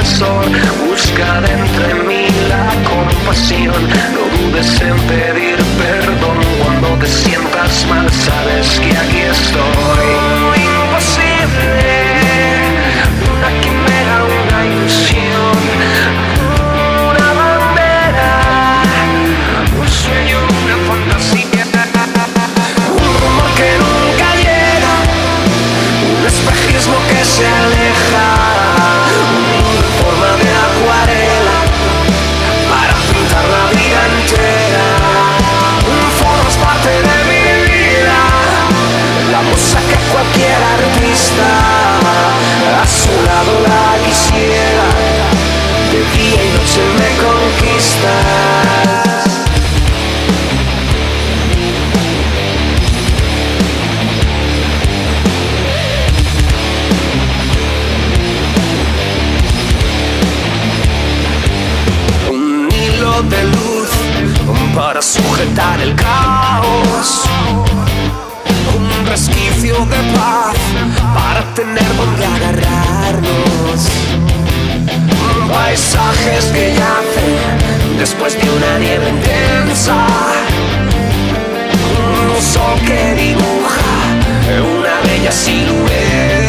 profesor, busca de entre mí la compasión. No dudes en pedir perdón cuando te sientas mal, sabes que aquí estoy. Imposible, una quimera, una ilusión, una bandera, un sueño, una fantasía. Un rumor que nunca llega, un espejismo que se aleja, un mundo en forma de acuarela para pintar la vida entera. Un foro es parte de mi vida, la musa que cualquier artista a su lado la quisiera, de día y noche me conquistas. De luz para sujetar el caos, un resquicio de paz para tener donde agarrarnos, paisajes que yacen después de una nieve intensa, un sol que dibuja una bella silueta.